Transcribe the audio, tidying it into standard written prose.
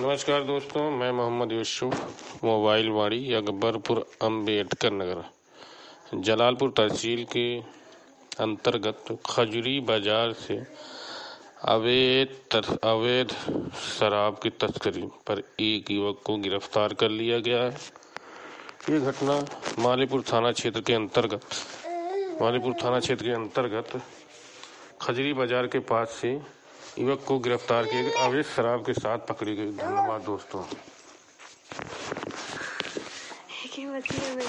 नमस्कार दोस्तों, मैं मोहम्मद यूसुफ, मोबाइल वाड़ी अकबरपुर अम्बेडकर नगर जलालपुर तहसील के अंतर्गत खजूरी बाजार से अवैध शराब की तस्करी पर एक युवक को गिरफ्तार कर लिया गया है। ये घटना मालीपुर थाना क्षेत्र के अंतर्गत खजूरी बाजार के पास से युवक को गिरफ्तार किए गए अवैध शराब के साथ पकड़ी गई। धन्यवाद दोस्तों।